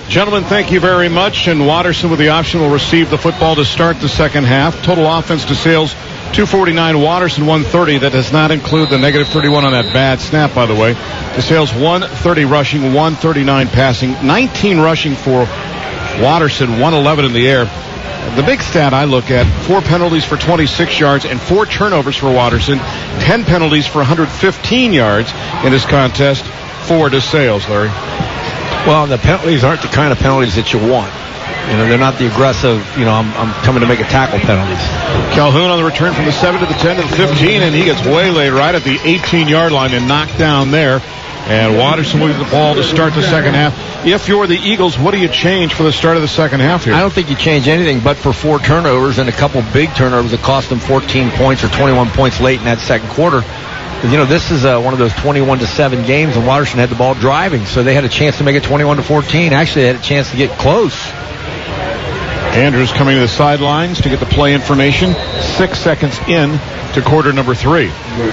Gentlemen, thank you very much. And Watterson with the option will receive the football to start the second half. Total offense to Sales, 249. Watterson, 130. That does not include the negative 31 on that bad snap, by the way. To Sales, 130 rushing, 139 passing, 19 rushing for Watterson, 111 in the air. The big stat I look at, 4 penalties for 26 yards and 4 turnovers for Watterson, 10 penalties for 115 yards in this contest, 4 to Sales, Larry. Well, the penalties aren't the kind of penalties that you want. You know, they're not the aggressive, I'm coming to make a tackle penalties. Calhoun on the return from the 7 to the 10 to the 15, and he gets waylaid right at the 18-yard line and knocked down there. And Watterson with the ball to start the second half. If you're the Eagles, what do you change for the start of the second half here? I don't think you change anything but for 4 turnovers and a couple big turnovers that cost them 14 points or 21 points late in that second quarter. This is one of those 21-7 games, and Watterson had the ball driving, so they had a chance to make it 21-14. Actually, they had a chance to get close. Andrews coming to the sidelines to get the play information. 6 seconds in to quarter number 3.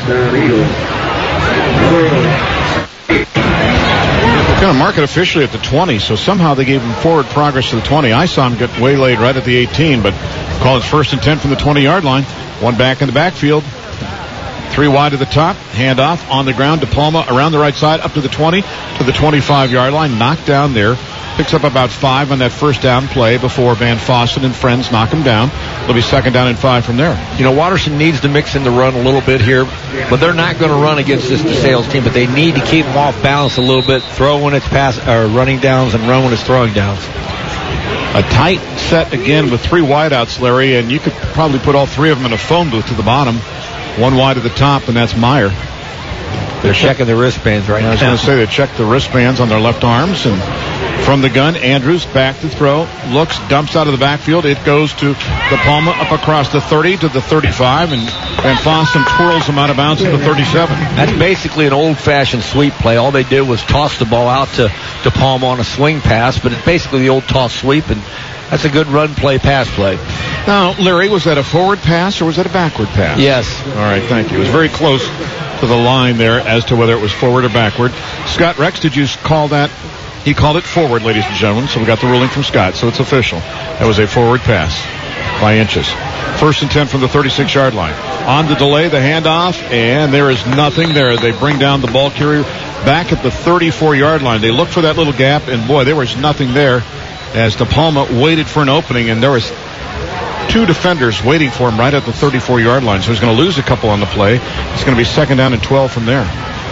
Going to mark it officially at the 20, so somehow they gave him forward progress to the 20. I saw him get waylaid right at the 18, but call it 1st and 10 from the 20-yard line. 1 back in the backfield. 3 wide to the top. Handoff on the ground. DePalma around the right side up to the 20 to the 25-yard line. Knocked down there. Picks up about 5 on that first down play before Van Fossen and friends knock him down. It'll be 2nd down and 5 from there. Watterson needs to mix in the run a little bit here, but they're not going to run against this DeSales team, but they need to keep them off balance a little bit, throw when it's running downs and run when it's throwing downs. A tight set again with 3 wideouts, Larry, and you could probably put all 3 of them in a phone booth to the bottom. 1 wide at the top, and that's Meyer. They're checking their wristbands right now. I was going to say they checked the wristbands on their left arms. And from the gun, Andrews back to throw. Looks, dumps out of the backfield. It goes to DePalma up across the 30 to the 35. And Van Fossen twirls him out of bounds to the 37. That's basically an old-fashioned sweep play. All they did was toss the ball out to DePalma on a swing pass. But it's basically the old toss sweep. And that's a good run play, pass play. Now, Larry, was that a forward pass or was that a backward pass? Yes. All right, thank you. It was very close to the line there as to whether it was forward or backward. Scott Rex, did you call that? He called it forward, ladies and gentlemen, so we got the ruling from Scott, so it's official. That was a forward pass by inches. 1st and 10 from the 36-yard line. On the delay, the handoff, and there is nothing there. They bring down the ball carrier back at the 34-yard line. They looked for that little gap, and boy, there was nothing there as DePalma waited for an opening, and there was 2 defenders waiting for him right at the 34-yard line. So he's going to lose a couple on the play. It's going to be 2nd down and 12 from there.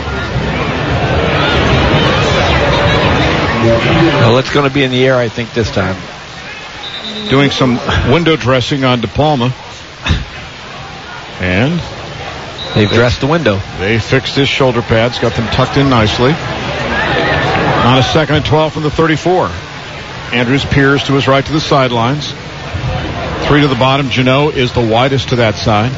Well, it's going to be in the air, I think, this time. Doing some window dressing on DePalma. And they've dressed the window. They fixed his shoulder pads, got them tucked in nicely. On a 2nd and 12 from the 34. Andrews peers to his right to the sidelines. 3 to the bottom. Janot is the widest to that side.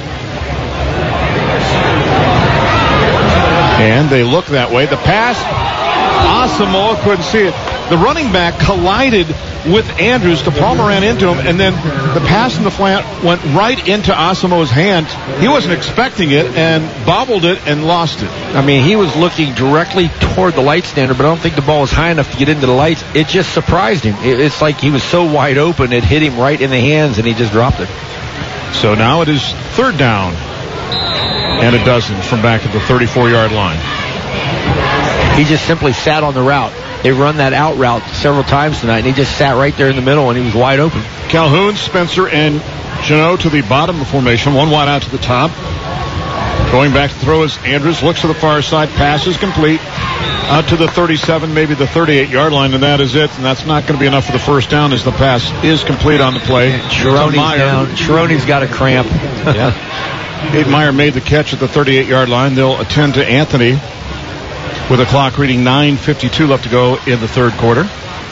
And they look that way. The pass, Asamoah couldn't see it. The running back collided with Andrews. DePalma ran into him, and then the pass in the flat went right into Asamoah's hand. He wasn't expecting it and bobbled it and lost it. I mean, he was looking directly toward the light standard, but I don't think the ball was high enough to get into the lights. It just surprised him. It's like he was so wide open, it hit him right in the hands, and he just dropped it. So now it is 3rd down and a dozen from back at the 34-yard line. He just simply sat on the route. They run that out route several times tonight, and he just sat right there in the middle, and he was wide open. Calhoun, Spencer, and Janot to the bottom of the formation. 1 wide out to the top. Going back to throw as Andrews looks to the far side. Pass is complete. Out to the 37, maybe the 38-yard line, and that is it. And that's not going to be enough for the 1st down as the pass is complete on the play. Chironi's down. Chironi's got a cramp. Yeah. Abe Meyer made the catch at the 38-yard line. They'll attend to Anthony with a clock reading 9:52 left to go in the 3rd quarter.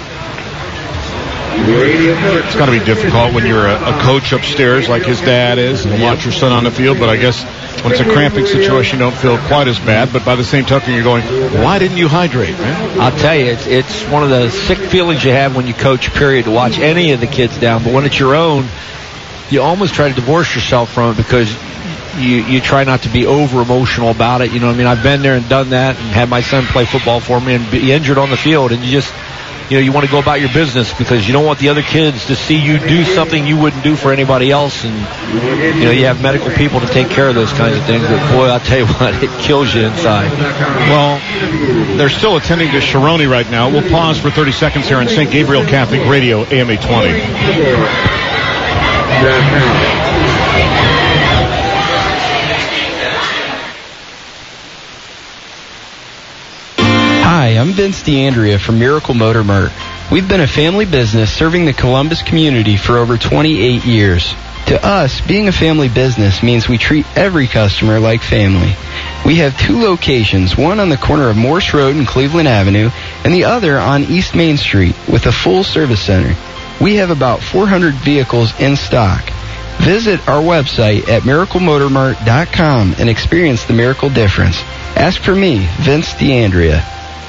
It's got to be difficult when you're a coach upstairs like his dad is and watch your son on the field, but I guess when it's a cramping situation, you don't feel quite as bad. But by the same token, you're going, why didn't you hydrate, man? I'll tell you, it's one of the sick feelings you have when you coach, period, to watch any of the kids down. But when it's your own, you almost try to divorce yourself from it because you try not to be over emotional about it. You know what I mean? I've been there and done that and had my son play football for me and be injured on the field, and you you want to go about your business because you don't want the other kids to see you do something you wouldn't do for anybody else. And, you have medical people to take care of those kinds of things. But, boy, I'll tell you what, it kills you inside. Well, they're still attending to Sharoni right now. We'll pause for 30 seconds here on St. Gabriel Catholic Radio, AM 820. Hi, I'm Vince DeAndrea from Miracle Motor Mart. We've been a family business serving the Columbus community for over 28 years. To us, being a family business means we treat every customer like family. We have 2 locations, one on the corner of Morse Road and Cleveland Avenue, and the other on East Main Street with a full service center. We have about 400 vehicles in stock. Visit our website at miraclemotormart.com and experience the miracle difference. Ask for me, Vince DeAndrea.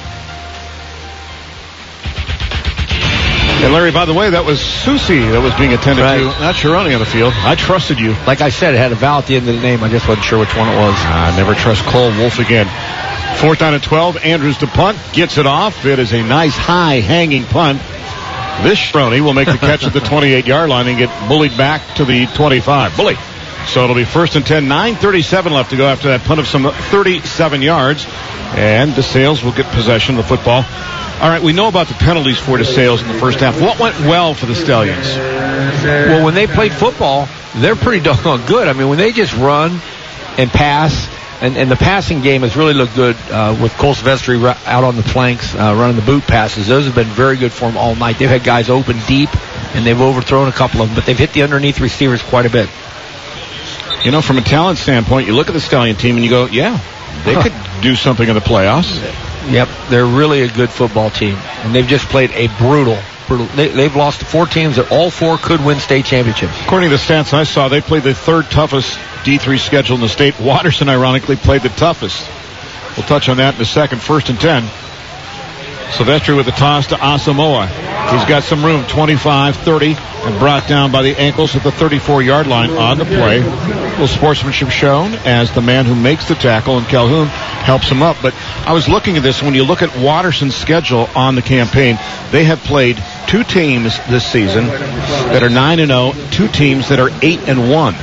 And Larry, by the way, that was Susie that was being attended to, not Sharoni on the field. I trusted you. Like I said, it had a vowel at the end of the name. I just wasn't sure which one it was. I never trust Cole Wolf again. 4th down and 12. Andrews to punt. Gets it off. It is a nice high hanging punt. This Sharoni will make the catch at the 28-yard line and get bullied back to the 25. Bully. So it'll be 1st and 10. 9:37 left to go after that punt of some 37 yards. And DeSales will get possession of the football. All right, we know about the penalties for DeSales in the first half. What went well for the Stallions? Well, when they played football, they're pretty doggone good. I mean, when they just run and pass, and the passing game has really looked good with Cole Silvestri out on the flanks, running the boot passes. Those have been very good for them all night. They've had guys open deep, and they've overthrown a couple of them, but they've hit the underneath receivers quite a bit. From a talent standpoint, you look at the Stallion team and you go, yeah, they could do something in the playoffs. Yep, they're really a good football team, and they've just played a brutal. They've lost to 4 teams that all 4 could win state championships. According to the stats I saw, they played the 3rd toughest D3 schedule in the state. Watterson, ironically, played the toughest. We'll touch on that in a second. 1st and 10. Silvestri with the toss to Asamoah. He's got some room, 25-30, and brought down by the ankles at the 34-yard line on the play. A little sportsmanship shown as the man who makes the tackle, and Calhoun helps him up. But I was looking at this, and when you look at Watterson's schedule on the campaign, they have played 2 teams this season that are 9-0, 2 teams that are 8-1.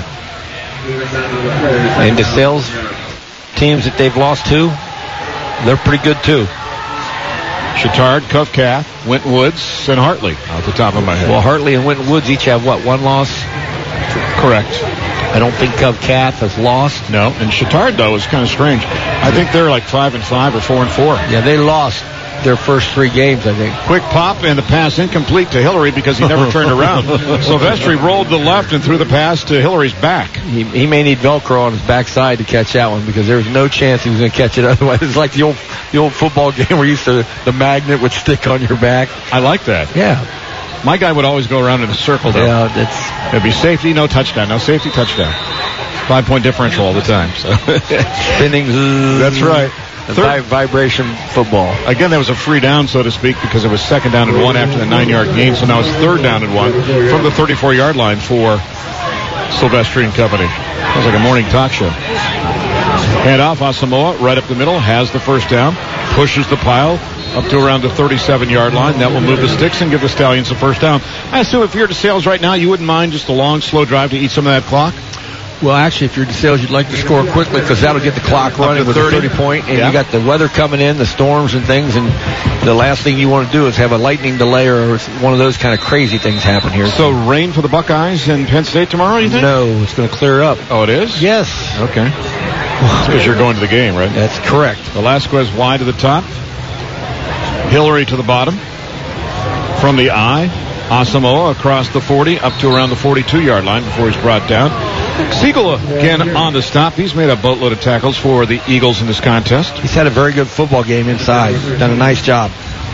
And DeSales teams that they've lost to, they're pretty good too. Chittard, Covcath, Winton Woods, and Hartley off the top of my head. Well, Hartley and Winton Woods each have, 1 loss? Correct. I don't think Covcath has lost. No, and Chittard, though, is kind of strange. I think they're like 5-5 or 4-4. Yeah, they lost their first 3 games, I think. Quick pop and the pass incomplete to Hillary because he never turned around. Silvestri rolled to the left and threw the pass to Hillary's back. He may need Velcro on his backside to catch that one because there was no chance he was going to catch it otherwise. It's like the old football game where the magnet would stick on your back. I like that. Yeah. My guy would always go around in a circle, though. Yeah, it'd be safety, no touchdown. No safety, touchdown. 5-point differential all the time. So spinning. That's right. Vibration football. Again, that was a free down, so to speak, because it was 2nd down and 1 after the 9-yard gain. So now it's 3rd down and 1 from the 34-yard line for Silvestri and company. Sounds like a morning talk show. Hand off, Asamoah right up the middle, has the first down, pushes the pile up to around the 37-yard line. That will move the sticks and give the Stallions a first down. I assume if you're DeSales right now, you wouldn't mind just a long, slow drive to eat some of that clock? Well, actually, if you're DeSales, you'd like to score quickly because that'll get the clock running with 30 point. And you got the weather coming in, the storms and things, and the last thing you want to do is have a lightning delay or one of those kind of crazy things happen here. So rain for the Buckeyes in Penn State tomorrow, you think? No, it's going to clear up. Oh, it is? Yes. Okay. Because you're going to the game, right? That's correct. Velasquez wide to the top. Hillary to the bottom. From the eye, Asamoah across the 40 up to around the 42-yard line before he's brought down. Siegel again on the stop. He's made a boatload of tackles for the Eagles in this contest. He's had a very good football game inside. Done a nice job.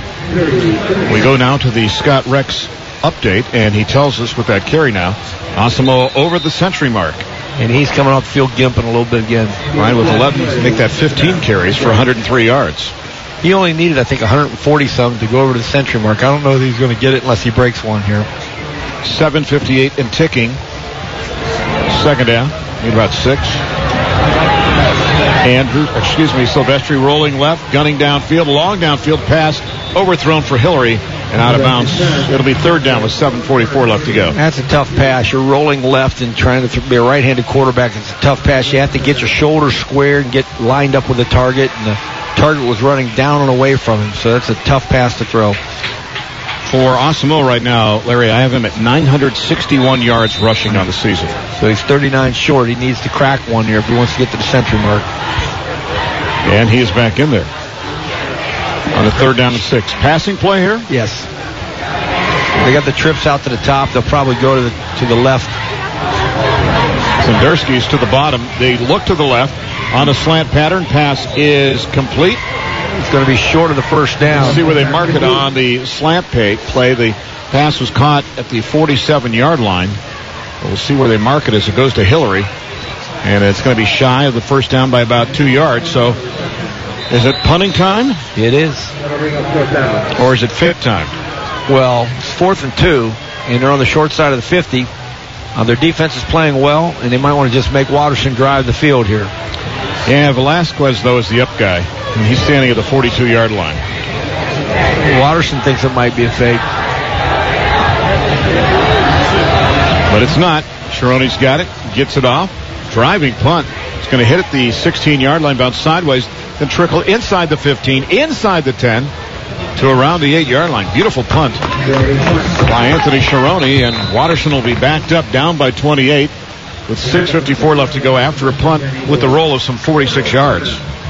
We go now to the Scott Rex update, and he tells us with that carry now, Asamoah over the century mark. And he's coming off the field gimping a little bit again. Right, with 11 to make that 15 carries for 103 yards. He only needed, I think, 140-something to go over to the century mark. I don't know that he's going to get it unless he breaks one here. 7:58 and ticking. 2nd down. Need about 6. Silvestri rolling left, gunning downfield. Long downfield pass overthrown for Hillary. and out of bounds. It'll be third down with 7:44 left to go. That's a tough pass. You're rolling left and trying to be a right-handed quarterback. It's a tough pass. You have to get your shoulders squared and get lined up with the target, and the target was running down and away from him, so that's a tough pass to throw. For Osimo right now, Larry, I have him at 961 yards rushing on the season. So he's 39 short. He needs to crack one here if he wants to get to the century mark. And he is back in there on the third down and 6. Passing play here? Yes. They got the trips out to the top. They'll probably go to the left. Sendersky's to the bottom. They look to the left on a slant pattern. Pass is complete. It's going to be short of the first down. See where they mark it on the slant play. The pass was caught at the 47-yard line. We'll see where they mark it as it goes to Hillary. And it's going to be shy of the first down by about 2 yards. So is it punting time? It is. Or is it fifth time? Well, it's 4th and 2, and they're on the short side of the 50. Their defense is playing well, and they might want to just make Waterston drive the field here. Yeah, Velasquez, though, is the up guy. And he's standing at the 42-yard line. Waterston thinks it might be a fake. But it's not. Chironi's got it, gets it off. Driving punt. It's going to hit at the 16-yard line, bounce sideways, then trickle inside the 15, inside the 10, to around the 8-yard line. Beautiful punt by Anthony Chironi, and Waterston will be backed up down by 28 with 6:54 left to go after a punt with the roll of some 46 yards.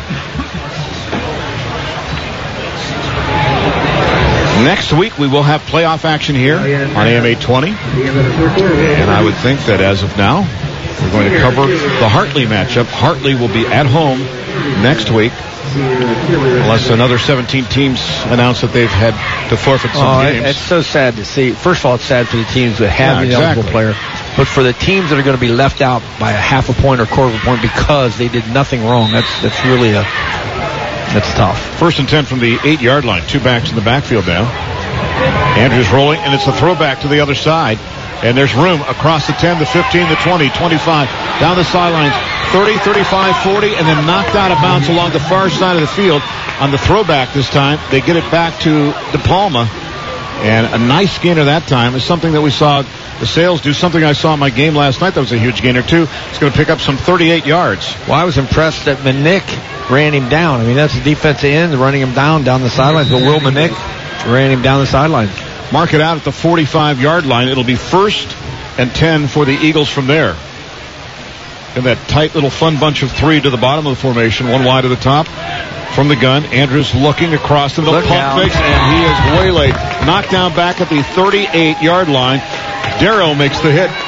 Next week we will have playoff action here on AM 820, and I would think that as of now we're going to cover the Hartley matchup. Hartley will be at home next week, unless another 17 teams announce that they've had to forfeit some games. It's so sad to see. First of all, it's sad for the teams that have an eligible player. But for the teams that are going to be left out by a half a point or quarter of a point because they did nothing wrong, that's really that's tough. 1st and 10 from the 8-yard line. 2 backs in the backfield now. Andrews rolling, and it's a throwback to the other side. And there's room across the 10, the 15, the 20, 25, down the sidelines, 30, 35, 40, and then knocked out of bounds along the far side of the field. On the throwback this time, they get it back to De Palma. And a nice gainer that time is something that we saw the Sales do, something I saw in my game last night that was a huge gainer too. It's going to pick up some 38 yards. Well, I was impressed that Manick ran him down. I mean, that's the defensive end running him down the sidelines, but Will Manick ran him down the sidelines. Mark it out at the 45-yard line. It'll be 1st and 10 for the Eagles from there. In that tight little fun bunch of 3 to the bottom of the formation, 1 wide to the top. From the gun, Andrews looking across to the pump fakes, and he is waylaid. Knocked down back at the 38-yard line. Darrow makes the hit.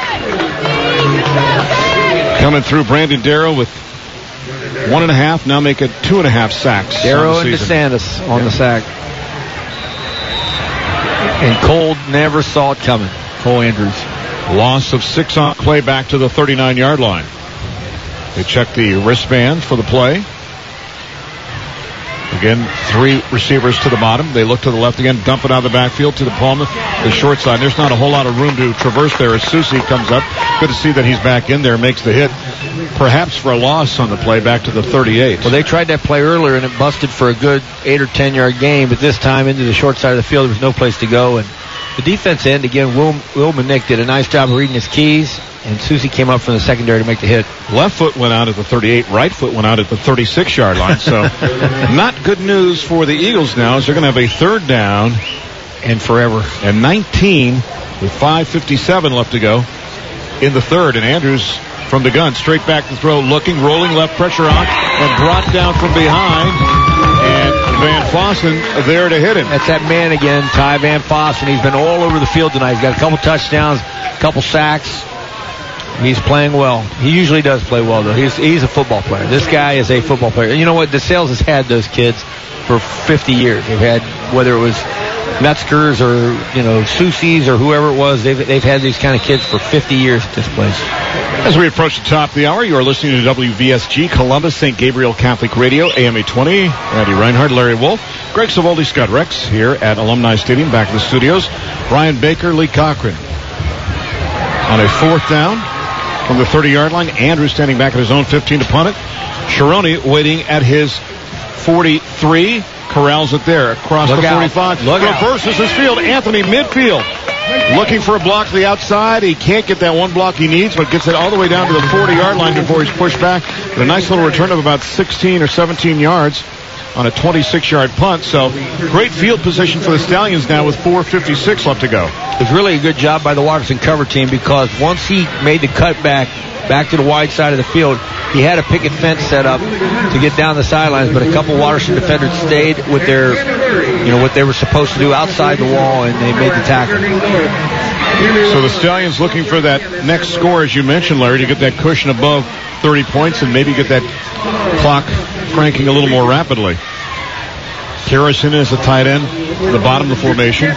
Coming through, Brandon Darrow with 1.5, now make it 2.5 sacks. Darrow and DeSantis on the sack. And Cole never saw it coming. Cole Andrews. Loss of 6 on play back to the 39-yard line. They check the wristband for the play. Again, 3 receivers to the bottom. They look to the left again, dump it out of the backfield to the Palma, the short side. There's not a whole lot of room to traverse there as Susi comes up. Good to see that he's back in there, makes the hit. Perhaps for a loss on the play back to the 38. Well, they tried that play earlier, and it busted for a good 8 or 10-yard gain, but this time into the short side of the field, there was no place to go. And the defense end, again, Will Manick did a nice job of reading his keys, and Susi came up from the secondary to make the hit. Left foot went out at the 38. Right foot went out at the 36-yard line. So not good news for the Eagles now, as they're going to have a 3rd down and forever. And 19 with 5:57 left to go in the 3rd. And Andrews from the gun, straight back to throw, looking, rolling, left pressure on, and brought down from behind. And Van Fossen there to hit him. That's that man again, Ty Van Fossen. He's been all over the field tonight. He's got a couple touchdowns, a couple sacks. He's playing well. He usually does play well, though. He's a football player. This guy is a football player. And you know what? The Sales has had those kids for 50 years. They've had, whether it was Metzgers or, Susi's or whoever it was, they've had these kind of kids for 50 years at this place. As we approach the top of the hour, you are listening to WVSG Columbus St. Gabriel Catholic Radio, AM 820. Randy Reinhardt, Larry Wolf, Greg Savoldi, Scott Rex here at Alumni Stadium, back in the studios. Brian Baker, Lee Cochran. On a 4th down from the 30-yard line, Andrews standing back at his own 15 to punt it. Chironi waiting at his 43. Corrals it there across Look the out. 45. Look out. Reverses his field. Anthony midfield. Looking for a block to the outside. He can't get that one block he needs, but gets it all the way down to the 40-yard line before he's pushed back. But a nice little return of about 16 or 17 yards on a 26-yard punt. So great field position for the Stallions now with 4:56 left to go. It was really a good job by the Watterson cover team, because once he made the cut back to the wide side of the field, he had a picket fence set up to get down the sidelines, but a couple Watterson defenders stayed with their, what they were supposed to do outside the wall, and they made the tackle. So the Stallions looking for that next score, as you mentioned, Larry, to get that cushion above 30 points and maybe get that clock cranking a little more rapidly. Harrison is the tight end, the bottom of the formation.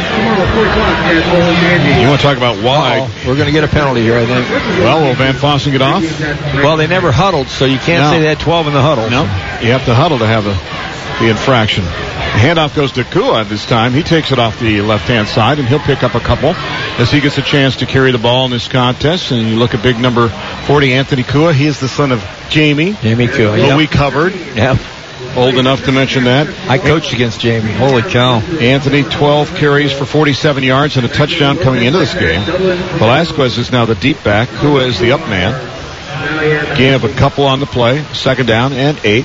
You want to talk about why? We're going to get a penalty here, I think. Well, will Van Fossen get off? Well, they never huddled, so you can't say they had 12 in the huddle. No, you have to huddle to have the infraction. The handoff goes to Kua this time. He takes it off the left-hand side, and he'll pick up a couple as he gets a chance to carry the ball in this contest. And you look at big number 40, Anthony Kua. He is the son of Jamie. Jamie Kua, who we covered. Yep. Old enough to mention that. I coached against Jamie. Holy cow. Anthony, 12 carries for 47 yards and a touchdown coming into this game. Velasquez is now the deep back. Kua is the up man. Gain of a couple on the play. Second down and 8.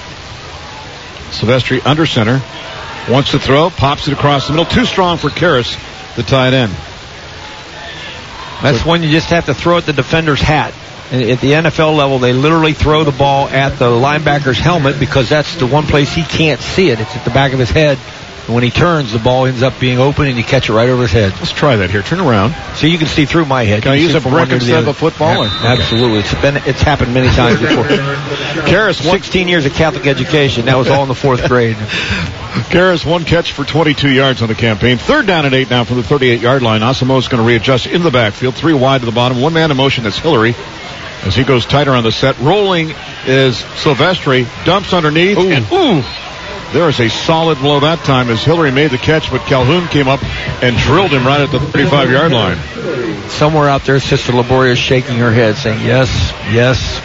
Silvestri under center. Wants to throw. Pops it across the middle. Too strong for Karras, the tight end. That's when you just have to throw at the defender's hat. At the NFL level, they literally throw the ball at the linebacker's helmet, because that's the one place he can't see it. It's at the back of his head. And when he turns, the ball ends up being open, and you catch it right over his head. Let's try that here. Turn around. So you can see through my head. Can I use a brick instead of a football? Yeah, absolutely. It's happened many times before. Karras, 16 years of Catholic education. That was all in the 4th grade. Karras, one catch for 22 yards on the campaign. Third down and 8 now from the 38-yard line. Asamoah's going to readjust in the backfield. 3 wide to the bottom. One man in motion. That's Hillary. As he goes tighter on the set. Rolling is Silvestri. Dumps underneath. And there is a solid blow that time as Hillary made the catch, but Calhoun came up and drilled him right at the 35-yard line. Somewhere out there, Sister Laboria is shaking her head, saying, yes, yes.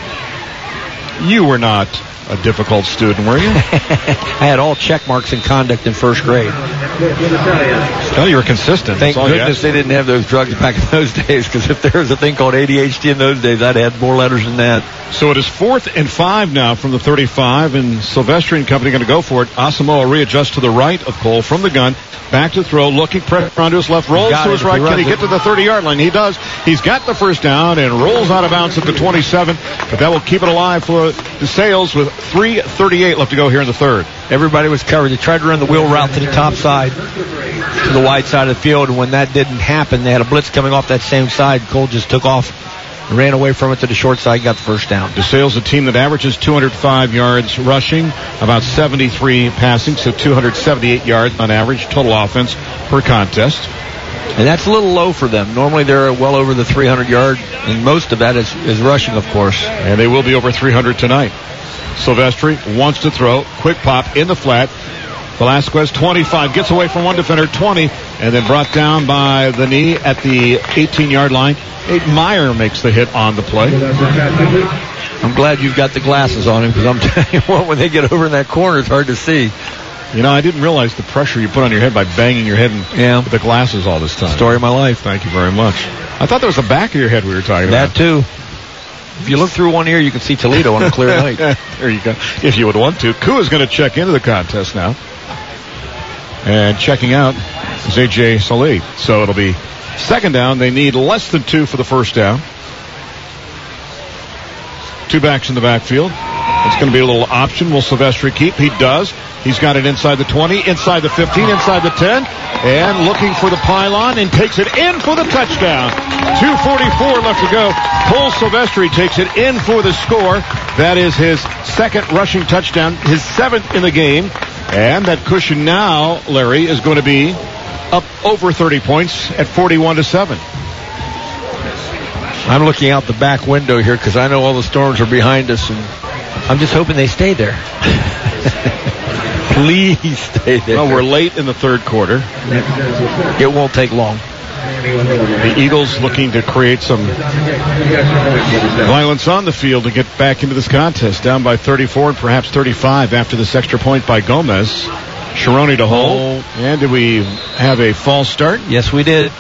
You were not a difficult student, were you? I had all check marks in conduct in 1st grade. Well, you were consistent. Thank goodness they didn't have those drugs back in those days, because if there was a thing called ADHD in those days, I'd had more letters than that. So it is 4th and 5 now from the 35, and Silvestri and company going to go for it. Asamoah readjusts to the right of Cole from the gun. Back to throw, looking pressure onto his left, rolls to his right. Can he get to the 30-yard line? He does. He's got the first down and rolls out of bounds at the 27, but that will keep it alive for the Sails with 3:38 left to go here in the third. Everybody was covered. They tried to run the wheel route to the top side, to the wide side of the field, and when that didn't happen, they had a blitz coming off that same side. Cole just took off, ran away from it to the short side, got the first down. DeSales, a team that averages 205 yards rushing, about 73 passing, so 278 yards on average total offense per contest. And that's a little low for them. Normally they're well over the 300-yard, and most of that is rushing, of course. And they will be over 300 tonight. Silvestri wants to throw. Quick pop in the flat. Velasquez, 25, gets away from one defender, 20, and then brought down by the knee at the 18-yard line. Meyer makes the hit on the play. I'm glad you've got the glasses on him, because I'm telling you what, when they get over in that corner, it's hard to see. You know, I didn't realize the pressure you put on your head by banging your head with the glasses all this time. Story of my life. Thank you very much. I thought that was the back of your head we were talking about. That too. If you look through one ear, you can see Toledo on a clear night. There you go. If you would want to. Kua's going to check into the contest now. And checking out is A.J. Saleh. So it'll be second down. They need less than 2 for the first down. 2 backs in the backfield. It's going to be a little option. Will Silvestri keep? He does. He's got it inside the 20, inside the 15, inside the 10, and looking for the pylon and takes it in for the touchdown. 2:44 left to go. Cole Silvestri takes it in for the score. That is his second rushing touchdown, his 7th in the game. And that cushion now, Larry, is going to be up over 30 points at 41-7. I'm looking out the back window here because I know all the storms are behind us, and I'm just hoping they stay there. Please stay there. Well, we're late in the third quarter. It won't take long. The Eagles looking to create some violence on the field to get back into this contest. Down by 34 and perhaps 35 after this extra point by Gomez. Sharoni to hold. And did we have a false start? Yes, we did.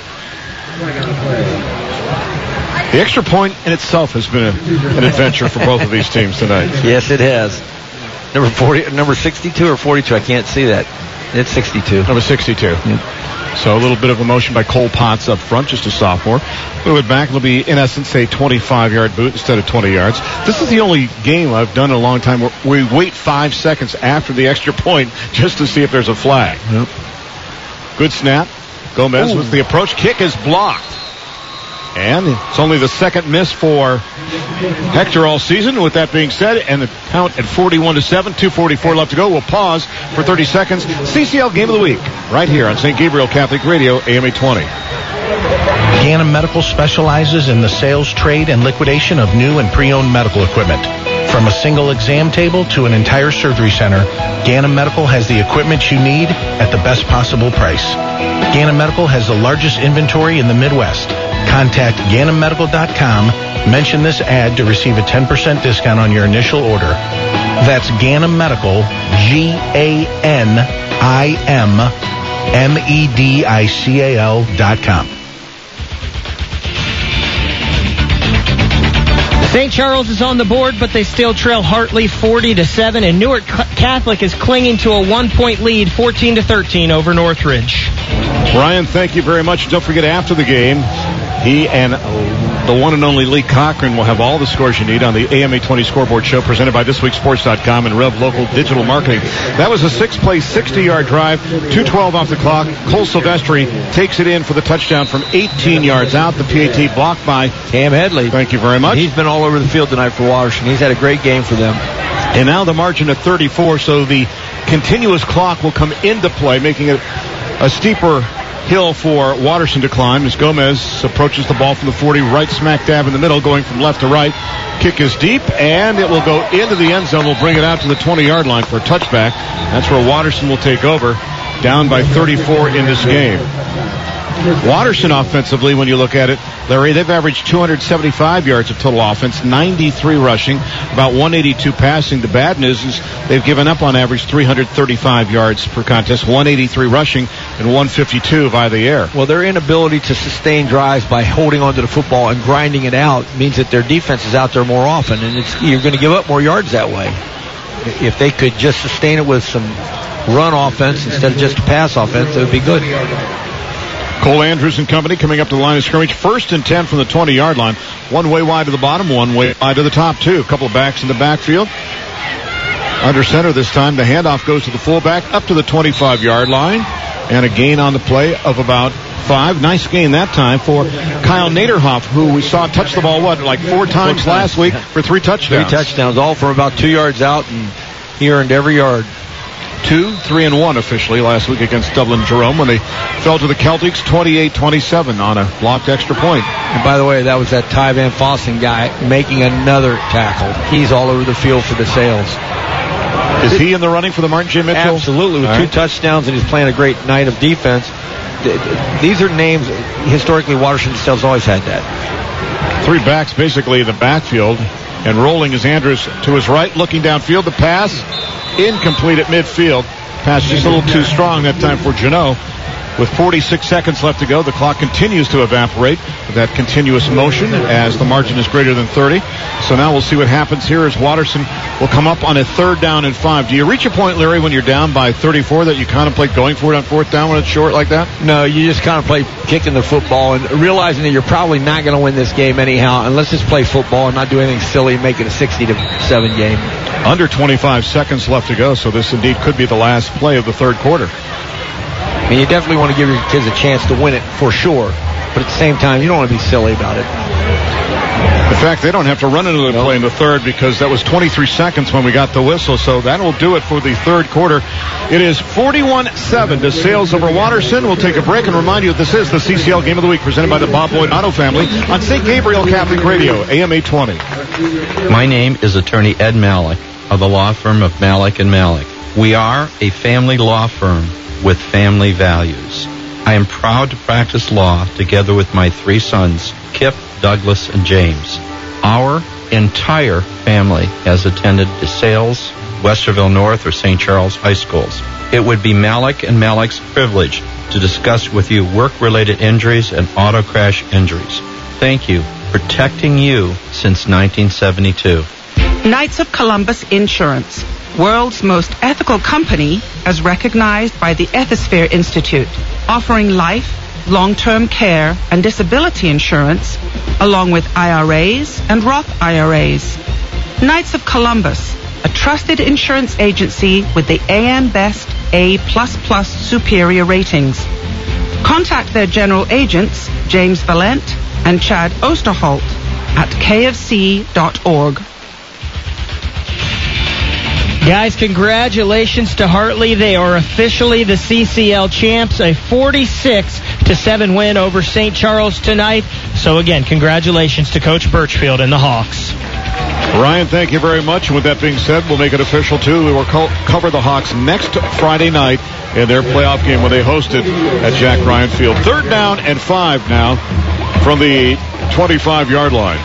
The extra point in itself has been an adventure for both of these teams tonight. Yes, it has. Number 62 or 42? I can't see that. It's 62. Number 62. Yep. So a little bit of emotion by Cole Potts up front, just a sophomore. Move it back. It'll be, in essence, a 25-yard boot instead of 20 yards. This is the only game I've done in a long time where we wait 5 seconds after the extra point just to see if there's a flag. Yep. Good snap. Gomez with the approach. Kick is blocked. And it's only the second miss for Hector all season. With that being said, and the count at 41-7, 2:44 left to go. We'll pause for 30 seconds. CCL Game of the Week, right here on St. Gabriel Catholic Radio, AM 820. Ganem Medical specializes in the sales, trade, and liquidation of new and pre-owned medical equipment. From a single exam table to an entire surgery center, Ganem Medical has the equipment you need at the best possible price. Ganem Medical has the largest inventory in the Midwest. Contact GanemMedical.com, mention this ad to receive a 10% discount on your initial order. That's Ganem Medical, GANIMMEDICAL.com. St. Charles is on the board, but they still trail Hartley 40-7, and Newark Catholic is clinging to a 1-point lead, 14-13 over Northridge. Ryan, thank you very much. Don't forget, after the game, he and the one and only Lee Cochran will have all the scores you need on the AM 820 Scoreboard Show presented by ThisWeekSports.com and Rev Local Digital Marketing. That was a 6-play, 60-yard drive, 2:12 off the clock. Cole Silvestri takes it in for the touchdown from 18 yards out. The PAT blocked by Cam Headley. Thank you very much. He's been all over the field tonight for Waterston. He's had a great game for them. And now the margin at 34, so the continuous clock will come into play, making it a steeper hill for Waterston to climb as Gomez approaches the ball from the 40, right smack dab in the middle, going from left to right. Kick is deep, and it will go into the end zone. We'll bring it out to the 20-yard line for a touchback. That's where Waterston will take over, down by 34 in this game. Waterston offensively, when you look at it, Larry, they've averaged 275 yards of total offense, 93 rushing, about 182 passing. The bad news is they've given up on average 335 yards per contest, 183 rushing, and 152 via the air. Well, their inability to sustain drives by holding onto the football and grinding it out means that their defense is out there more often, and you're going to give up more yards that way. If they could just sustain it with some run offense instead of just a pass offense, it would be good. Cole Andrews and company coming up to the line of scrimmage. 1st and 10 from the 20-yard line. One way wide to the bottom, one way wide to the top, too. A couple of backs in the backfield. Under center this time. The handoff goes to the fullback up to the 25-yard line. And a gain on the play of about 5. Nice gain that time for Kyle Naderhoff, who we saw touch the ball, like 4 times last week for 3 touchdowns. 3 touchdowns, all from about 2 yards out, and he earned every yard. 2, 3, and 1 officially last week against Dublin Jerome when they fell to the Celtics 28-27 on a blocked extra point. And by the way, that was that Ty Van Fossen guy making another tackle. He's all over the field for the Sales. Is he in the running for the Martin J. Mitchell? Absolutely, with 2 touchdowns, and he's playing a great night of defense. These are names, historically, Waterston Sales always had that. 3 backs basically in the backfield, and rolling is Andrews to his right, looking downfield. The pass incomplete at midfield. Pass just a little too strong that time for Janot. With 46 seconds left to go, the clock continues to evaporate with that continuous motion as the margin is greater than 30. So now we'll see what happens here as Waterston will come up on a 3rd down and 5. Do you reach a point, Larry, when you're down by 34 that you contemplate going for it on 4th down when it's short like that? No, you just contemplate kicking the football and realizing that you're probably not going to win this game anyhow, and let's just play football and not do anything silly and make it a 60-7 game. Under 25 seconds left to go, so this indeed could be the last play of the 3rd quarter. I mean, you definitely want to give your kids a chance to win it for sure, but at the same time, you don't want to be silly about it. In fact, they don't have to run into the play in the 3rd because that was 23 seconds when we got the whistle, so that will do it for the 3rd quarter. It is 41-7 to Sales over Waterston. We'll take a break and remind you that this is the CCL Game of the Week presented by the Bob Boyd Auto Family on St. Gabriel Catholic Radio, AM 820. My name is Attorney Ed Malik of the law firm of Malik & Malik. We are a family law firm with family values. I am proud to practice law together with my 3 sons, Kip, Douglas, and James. Our entire family has attended DeSales, Westerville North, or St. Charles high schools. It would be Malik and Malik's privilege to discuss with you work-related injuries and auto crash injuries. Thank you, protecting you since 1972. Knights of Columbus Insurance, world's most ethical company as recognized by the Ethisphere Institute, offering life, long-term care, and disability insurance, along with IRAs and Roth IRAs. Knights of Columbus, a trusted insurance agency with the AM Best A++ superior ratings. Contact their general agents, James Valent and Chad Osterholt, at kfc.org. Guys, congratulations to Hartley. They are officially the CCL champs, a 46-7 win over St. Charles tonight. So again, congratulations to Coach Birchfield and the Hawks. Ryan, thank you very much. And with that being said, we'll make it official, too. We will cover the Hawks next Friday night in their playoff game when they hosted at Jack Ryan Field. 3rd down and 5 now from the 25-yard line.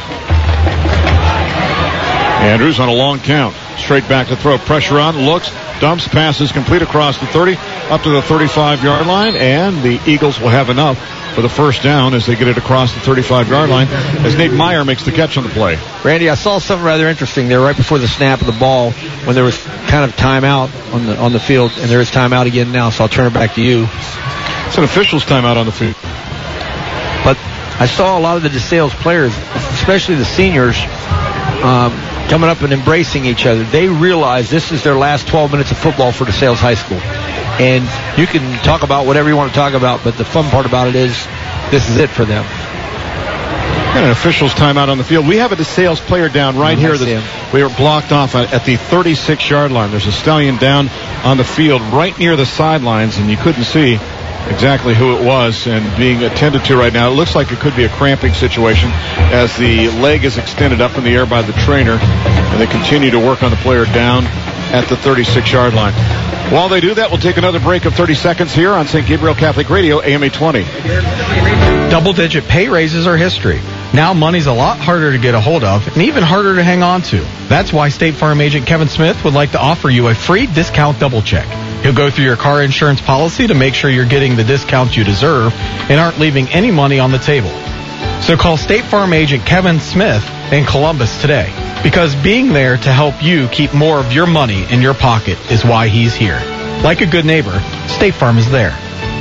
Andrews on a long count. Straight back to throw. Pressure on. Looks. Dumps. Passes complete across the 30 up to the 35-yard line. And the Eagles will have enough for the first down as they get it across the 35-yard line as Nate Meyer makes the catch on the play. Randy, I saw something rather interesting there right before the snap of the ball when there was kind of timeout on the field, and there is timeout again now, so I'll turn it back to you. It's an official's timeout on the field. But I saw a lot of the DeSales players, especially the seniors, coming up and embracing each other. They realize this is their last 12 minutes of football for DeSales High School. And you can talk about whatever you want to talk about, but the fun part about it is this is it for them. Got an official's timeout on the field. We have a DeSales player down right here. We were blocked off at the 36-yard line. There's a stallion down on the field right near the sidelines, and you couldn't see exactly who it was and being attended to right now. It looks like it could be a cramping situation as the leg is extended up in the air by the trainer, and they continue to work on the player down at the 36-yard line. While they do that, we'll take another break of 30 seconds here on St. Gabriel Catholic Radio, AM 820. Double-digit pay raises are history. Now money's a lot harder to get a hold of and even harder to hang on to. That's why State Farm agent Kevin Smith would like to offer you a free discount double check. He'll go through your car insurance policy to make sure you're getting the discounts you deserve and aren't leaving any money on the table. So call State Farm agent Kevin Smith in Columbus today, because being there to help you keep more of your money in your pocket is why he's here. Like a good neighbor, State Farm is there.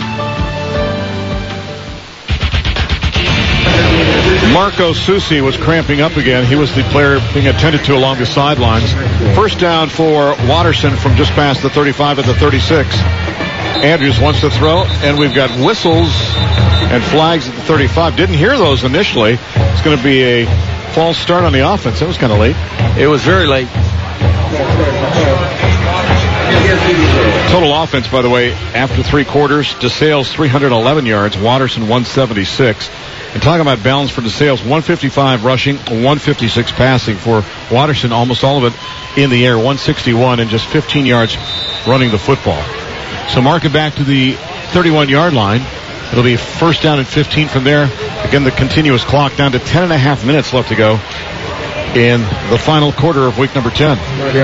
Marco Susi was cramping up again. He was the player being attended to along the sidelines. First down for Watterson from just past the 35 at the 36. Andrews wants to throw, and we've got whistles and flags at the 35. Didn't hear those initially. It's going to be a false start on the offense. That was kind of late. It was very late. Total offense, by the way, after 3 quarters, DeSales 311 yards, Watterson 176. And talking about balance for DeSales, 155 rushing, 156 passing. For Watterson, almost all of it in the air, 161 and just 15 yards running the football. So mark it back to the 31-yard line. It'll be first down and 15 from there. Again, the continuous clock down to 10.5 minutes left to go in the final quarter of week number 10.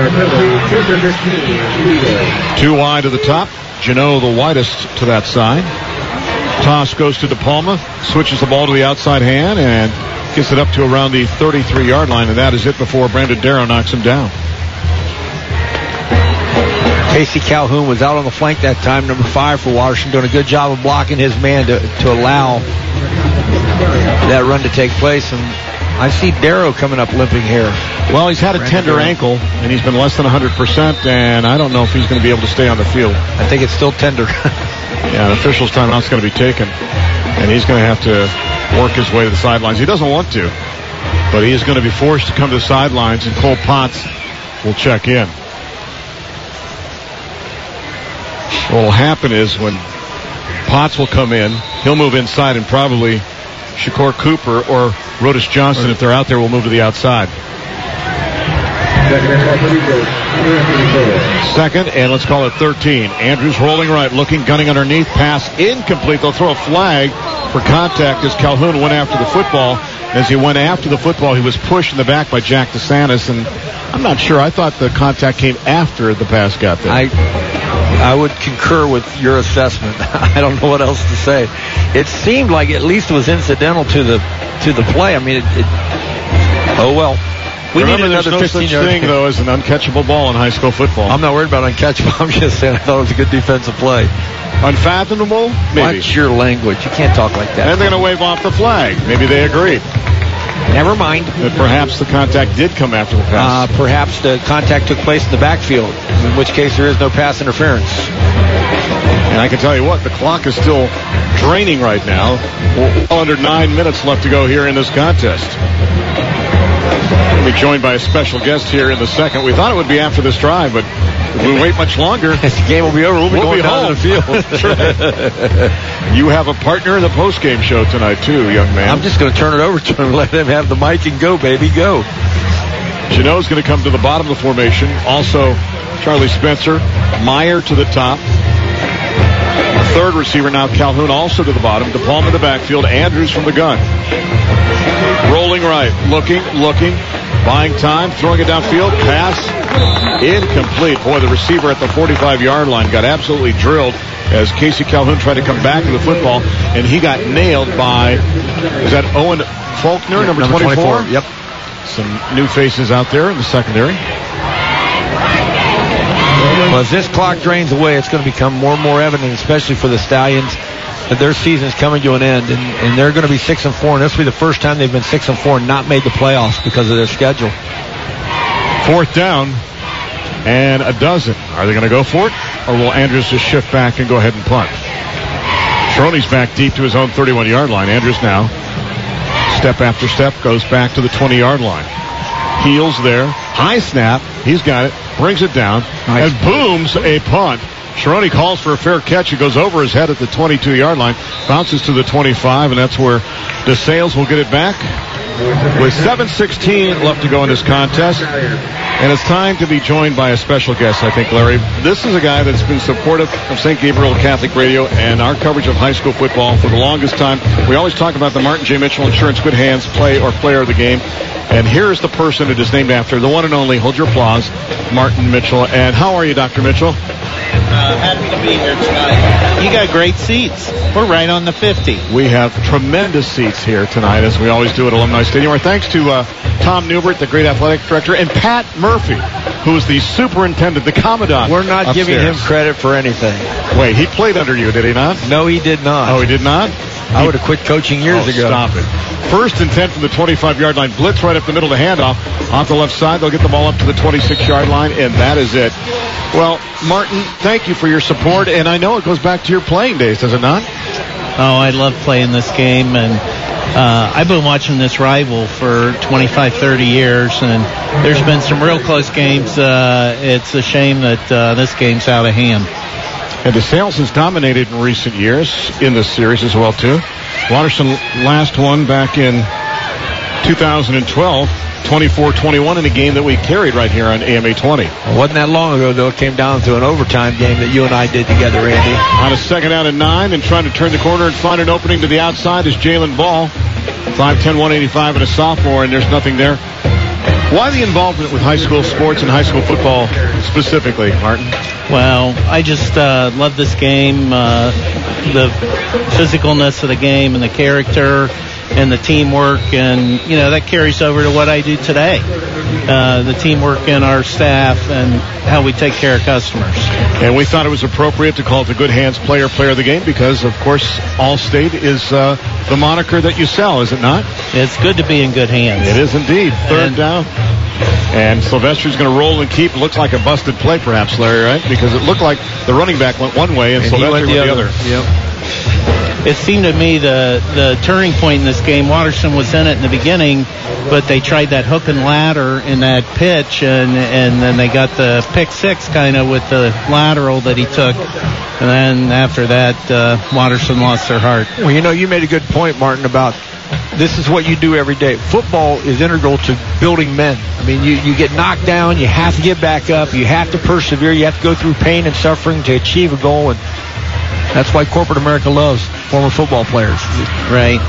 2 wide to the top. Janot the widest to that side. Toss goes to DePalma, switches the ball to the outside hand, and gets it up to around the 33-yard line, and that is it before Brandon Darrow knocks him down. Casey Calhoun was out on the flank that time, number 5 for Watterson, doing a good job of blocking his man to allow that run to take place. And I see Darrow coming up limping here. Well, he's had a tender ankle, and he's been less than 100%, and I don't know if he's going to be able to stay on the field. I think it's still tender. Yeah, an official's timeout's going to be taken, and he's going to have to work his way to the sidelines. He doesn't want to, but he is going to be forced to come to the sidelines, and Cole Potts will check in. What will happen is when Potts will come in, he'll move inside, and probably Shakur Cooper or Rodis Johnson, if they're out there, will move to the outside. Second, and let's call it 13. Andrews rolling right, looking, gunning underneath, pass incomplete. They'll throw a flag for contact as Calhoun went after the football. As he went after the football, he was pushed in the back by Jack DeSantis, and I'm not sure. I thought the contact came after the pass got there. I would concur with your assessment. I don't know what else to say. It seemed like at least it was incidental to the play. I mean, oh well. We need another 15 such thing, though, as an uncatchable ball in high school football. I'm not worried about uncatchable. I'm just saying I thought it was a good defensive play. Unfathomable? Maybe. Watch your language. You can't talk like that. And they're going to wave off the flag. Maybe they agreed. Never mind. That perhaps the contact did come after the pass. Perhaps the contact took place in the backfield, in which case there is no pass interference. And I can tell you what, the clock is still draining right now. Well under 9 minutes left to go here in this contest. We'll be joined by a special guest here in the second. We thought it would be after this drive, but if we wait much longer, the game will be over. We'll be going down to the field. You have a partner in the postgame show tonight, too, young man. I'm just going to turn it over to him and let him have the mic and go, baby, go. Jeannot's going to come to the bottom of the formation. Also, Charlie Spencer, Meyer to the top. Third receiver now, Calhoun also to the bottom. DePalma in the backfield. Andrews from the gun. Rolling right. Looking. Buying time. Throwing it downfield. Pass. Incomplete. Boy, the receiver at the 45-yard line got absolutely drilled as Casey Calhoun tried to come back to the football, and he got nailed by, is that Owen Faulkner, number 24? Yep. Some new faces out there in the secondary. Well, as this clock drains away, it's going to become more and more evident, especially for the Stallions, that their season is coming to an end, and they're going to be 6-4, and this will be the first time they've been 6-4 and not made the playoffs because of their schedule. Fourth down and a dozen. Are they going to go for it, or will Andrews just shift back and go ahead and punt? Schrone's back deep to his own 31-yard line. Andrews now, step after step, goes back to the 20-yard line. Heels there. High snap. He's got it. Brings it down. Nice. And booms a punt. Sharoni calls for a fair catch. It goes over his head at the 22-yard line. Bounces to the 25, and that's where DeSales will get it back. With 7:16 left to go in this contest. And it's time to be joined by a special guest, I think, Larry. This is a guy that's been supportive of St. Gabriel Catholic Radio and our coverage of high school football for the longest time. We always talk about the Martin J. Mitchell Insurance Good Hands play or player of the game. And here's the person it is named after, the one and only, hold your applause, Martin Mitchell. And how are you, Dr. Mitchell? Happy to be here tonight. You got great seats. We're right on the 50. We have tremendous seats here tonight, as we always do at Alumni Stadium. Our thanks to Tom Newbert, the great athletic director, and Pat Murphy, who is the superintendent, the commandant. We're not upstairs. giving him credit for anything. Wait, he played under you, did he not? No, he did not. Oh, he did not? I would have quit coaching years ago. Stop it. 1st and 10 from the 25-yard line. Blitz right up the middle, the handoff. Off the left side, they'll get the ball up to the 26-yard line, and that is it. Well, Martin, thank you for your support, and I know it goes back to your playing days, does it not? Oh, I love playing this game, and I've been watching this rival for 25, 30 years, and there's been some real close games. It's a shame that this game's out of hand. And DeSales has dominated in recent years in this series as well, too. Waterston last one back in 2012, 24-21 in a game that we carried right here on AMA 20. It wasn't that long ago, though. It came down to an overtime game that you and I did together, Andy. On a 2nd down and 9, and trying to turn the corner and find an opening to the outside is Jalen Ball. 5'10", 185, and a sophomore, and there's nothing there. Why the involvement with high school sports and high school football specifically, Martin? Well, I just love this game, the physicalness of the game and the character and the teamwork, and, you know, that carries over to what I do today. The teamwork in our staff and how we take care of customers. And we thought it was appropriate to call it the Good Hands player of the game because, of course, Allstate is the moniker that you sell, is it not? It's good to be in good hands. It is indeed. 3rd down. And Sylvester's going to roll and keep. It looks like a busted play, perhaps, Larry, right? Because it looked like the running back went one way and Sylvester went the other. Yep. It seemed to me the turning point in this game, Waterston was in it in the beginning, but they tried that hook and ladder in that pitch, and then they got the pick six kind of with the lateral that he took. And then after that, Waterston lost their heart. Well, you know, you made a good point, Martin, about this is what you do every day. Football is integral to building men. I mean, you get knocked down, you have to get back up, you have to persevere, you have to go through pain and suffering to achieve a goal, and that's why corporate America loves former football players. Right.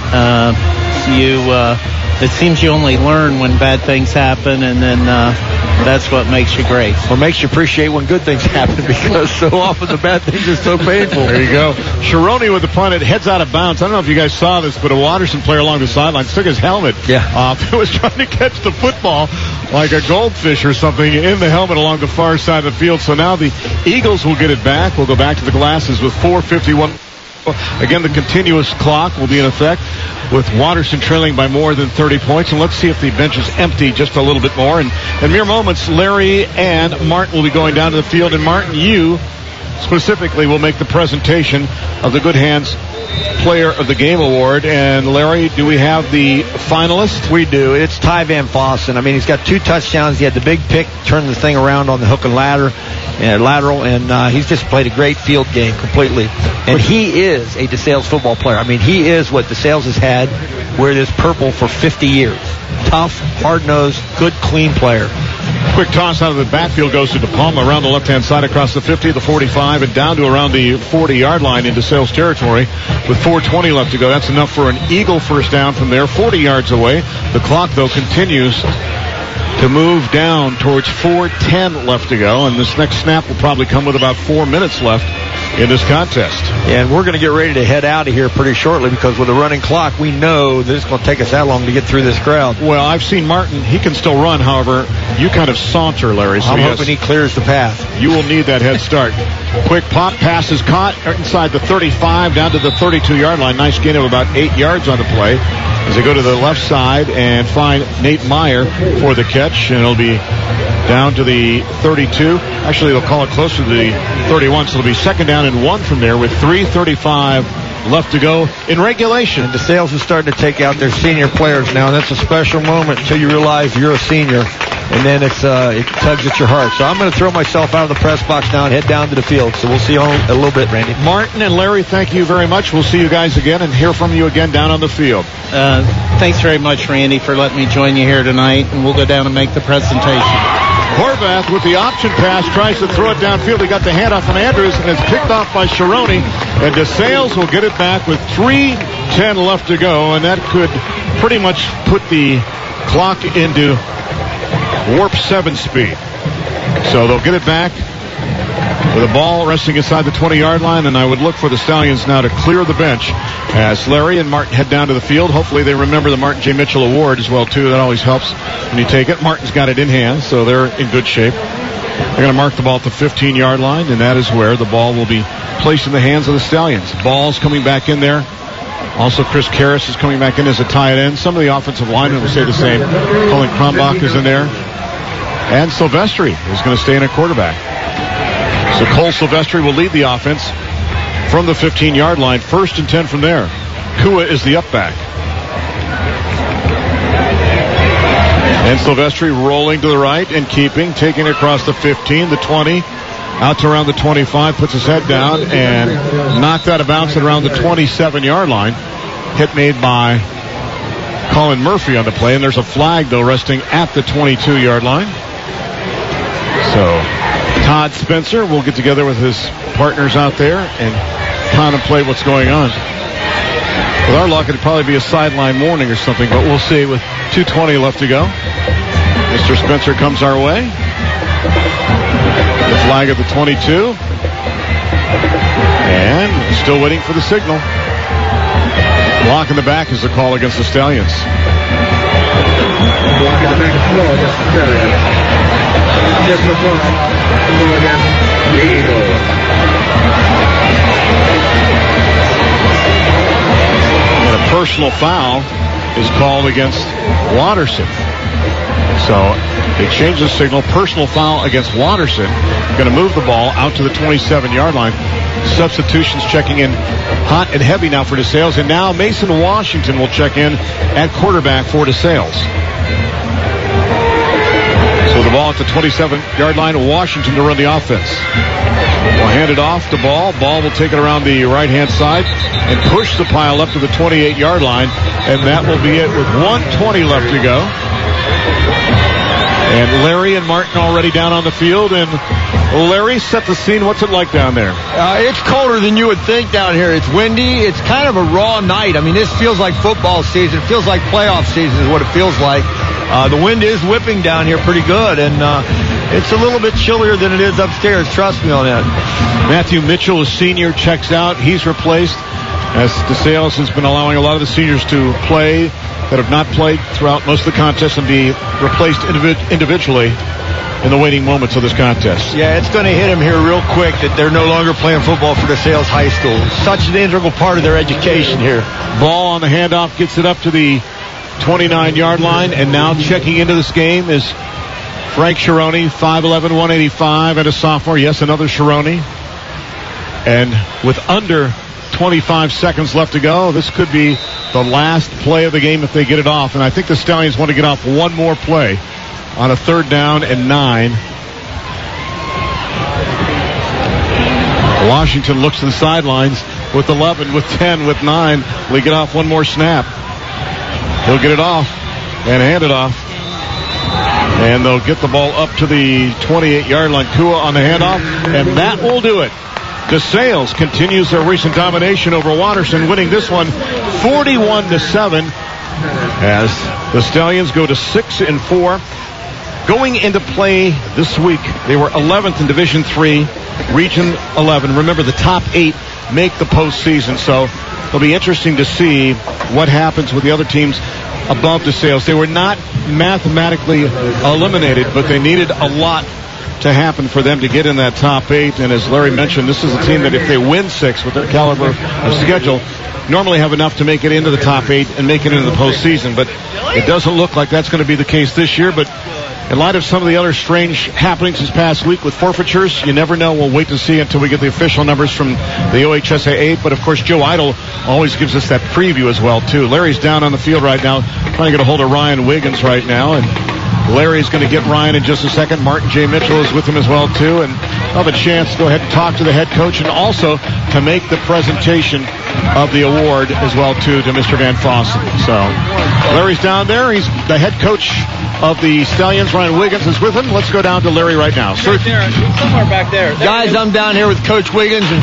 It seems you only learn when bad things happen, and then that's what makes you great. Or makes you appreciate when good things happen, because so often the bad things are so painful. There you go. Sharoni with the punt. It heads out of bounds. I don't know if you guys saw this, but a Watterson player along the sidelines took his helmet off. He was trying to catch the football like a goldfish or something in the helmet along the far side of the field. So now the Eagles will get it back. We'll go back to the glasses with 4:51. Again, the continuous clock will be in effect with Watterson trailing by more than 30 points. And let's see if the bench is empty just a little bit more. And in mere moments, Larry and Martin will be going down to the field. And Martin, you specifically will make the presentation of the Good Hands Player of the Game Award. And Larry, do we have the finalist? We do. It's Ty Van Fossen. I mean, he's got 2 touchdowns. He had the big pick, turned the thing around on the hook and lateral, and he's just played a great field game completely. And he is a DeSales football player. I mean, he is what DeSales has had, where it is purple for 50 years. Tough, hard-nosed, good, clean player. Quick toss out of the backfield goes to DePalma around the left-hand side across the 50, the 45, and down to around the 40-yard line into DeSales territory with 4:20 left to go. That's enough for an Eagle first down from there, 40 yards away. The clock, though, continues to move down towards 4:10 left to go, and this next snap will probably come with about 4 minutes left in this contest. And we're going to get ready to head out of here pretty shortly, because with a running clock, we know that it's going to take us that long to get through this crowd. Well, I've seen Martin. He can still run, however. You kind of saunter, Larry. So I'm hoping he clears the path. You will need that head start. Quick pop pass is caught inside the 35 down to the 32-yard line. Nice gain of about 8 yards on the play as they go to the left side and find Nate Meyer for the catch, and it'll be down to the 32. Actually, they'll call it closer to the 31, so it'll be second down and 1 from there with 3:35 left to go in regulation. And DeSales is starting to take out their senior players now, and that's a special moment until you realize you're a senior, and then it tugs at your heart. So I'm going to throw myself out of the press box now and head down to the field. So we'll see you in a little bit, Randy. Martin and Larry, thank you very much. We'll see you guys again and hear from you again down on the field. Thanks very much, Randy, for letting me join you here tonight, and we'll go down and make the presentation. Horvath with the option pass tries to throw it downfield. He got the handoff from Andrews, and it's picked off by Sharoni. And DeSales will get it back with 3:10 left to go, and that could pretty much put the clock into warp 7 speed. So they'll get it back with a ball resting inside the 20-yard line, and I would look for the Stallions now to clear the bench as Larry and Martin head down to the field. Hopefully they remember the Martin J. Mitchell Award as well, too. That always helps when you take it. Martin's got it in hand, so they're in good shape. They're going to mark the ball at the 15-yard line, and that is where the ball will be placed in the hands of the Stallions. Ball's coming back in there. Also, Chris Karras is coming back in as a tight end. Some of the offensive linemen will say the same. Colin Krombach is in there. And Silvestri is going to stay in at quarterback. So Cole Silvestri will lead the offense from the 15-yard line. 1st and 10 from there. Kua is the up back. And Silvestri rolling to the right and keeping, taking it across the 15, the 20, out to around the 25, puts his head down and knocked out of bounds at around the 27-yard line. Hit made by Colin Murphy on the play, and there's a flag, though, resting at the 22-yard line. So Todd Spencer will get together with his partners out there and contemplate what's going on. With our luck, it'd probably be a sideline warning or something, but we'll see with 2:20 left to go. Mr. Spencer comes our way. The flag at the 22. And still waiting for the signal. Block in the back is the call against the Stallions. Block in the back is the call against the Stallions. Just the call against the Eagles. And a personal foul is called against Watterson. So they change the signal. Personal foul against Watterson. Going to move the ball out to the 27-yard line. Substitutions checking in hot and heavy now for DeSales. And now Mason Washington will check in at quarterback for DeSales. So the ball at the 27-yard line of Washington to run the offense. We'll hand it off to Ball. Ball will take it around the right-hand side and push the pile up to the 28-yard line. And that will be it with 1:20 left to go. And Larry and Martin already down on the field. And Larry, set the scene. What's it like down there? It's colder than you would think down here. It's windy. It's kind of a raw night. I mean, this feels like football season. It feels like playoff season is what it feels like. The wind is whipping down here pretty good, and it's a little bit chillier than it is upstairs. Trust me on that. Matthew Mitchell, a senior, checks out. He's replaced, as DeSales has been allowing a lot of the seniors to play that have not played throughout most of the contest and be replaced individually in the waiting moments of this contest. Yeah, it's going to hit them here real quick that they're no longer playing football for DeSales High School. Such an integral part of their education here. Ball on the handoff, gets it up to the 29-yard line, and now checking into this game is Frank Sharoni, 5'11", 185, and a sophomore. Yes, another Sharoni. And with under 25 seconds left to go, this could be the last play of the game if they get it off. And I think the Stallions want to get off one more play on a 3rd down and 9. Washington looks to the sidelines with 11, with 10, with 9. They get off one more snap. He'll get it off and hand it off. And they'll get the ball up to the 28-yard line. Kua on the handoff, and that will do it. DeSales continues their recent domination over Watterson, winning this one 41-7 as the Stallions go to 6-4. Going into play this week, they were 11th in Division III, Region 11. Remember, the top 8 make the postseason, so it'll be interesting to see what happens with the other teams above DeSales. They were not mathematically eliminated, but they needed a lot to happen for them to get in that top 8. And as Larry mentioned, this is a team that if they win 6 with their caliber of schedule, normally have enough to make it into the top 8 and make it into the postseason. But it doesn't look like that's going to be the case this year. But in light of some of the other strange happenings this past week with forfeitures, you never know. We'll wait to see until we get the official numbers from the OHSA 8. But, of course, Joe Idle always gives us that preview as well, too. Larry's down on the field right now, trying to get a hold of Ryan Wiggins right now. And Larry's going to get Ryan in just a second. Martin J. Mitchell is with him as well, too. And I'll have a chance to go ahead and talk to the head coach and also to make the presentation of the award as well, too, to Mr. Van Fossen. So Larry's down there. He's the head coach of the Stallions. Ryan Wiggins is with him. Let's go down to Larry right now. Right there, somewhere back there. Guys, I'm down here with Coach Wiggins, and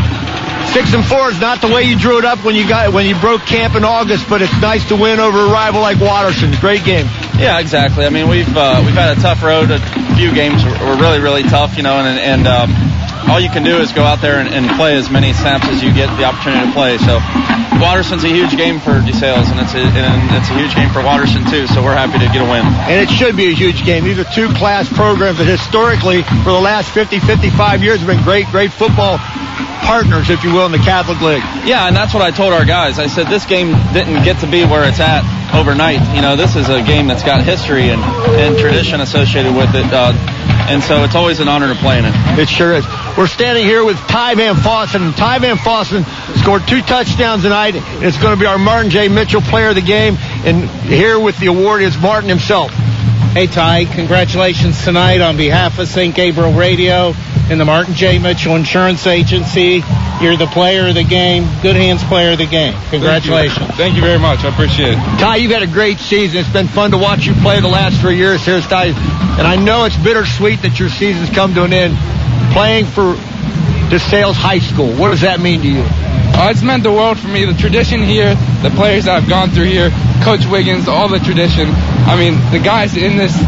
6-4 is not the way you drew it up when you broke camp in August, but it's nice to win over a rival like Watterson. Great game. Yeah, exactly. I mean, we've had a tough road. A few games were really, really tough, you know, and all you can do is go out there and play as many snaps as you get the opportunity to play. So Watterson's a huge game for DeSales, and it's a huge game for Watterson too. So we're happy to get a win. And it should be a huge game. These are two class programs that historically, for the last 50, 55 years, have been great football partners, if you will, in the Catholic League. Yeah, and that's what I told our guys. I said this game didn't get to be where it's at overnight. You know, this is a game that's got history and tradition associated with it. And so it's always an honor to play in it. It sure is. We're standing here with Ty Van Fossen. Ty Van Fossen scored 2 touchdowns tonight. It's going to be our Martin J. Mitchell Player of the Game. And here with the award is Martin himself. Hey, Ty, congratulations tonight on behalf of St. Gabriel Radio and the Martin J. Mitchell Insurance Agency. You're the player of the game, Good Hands Player of the Game. Congratulations. Thank you very much. I appreciate it. Ty, you've had a great season. It's been fun to watch you play the last 3 years here, Ty. And I know it's bittersweet that your season's come to an end. Playing for DeSales High School, what does that mean to you? It's meant the world for me. The tradition here, the players that I've gone through here, Coach Wiggins, all the tradition. I mean, the guys in this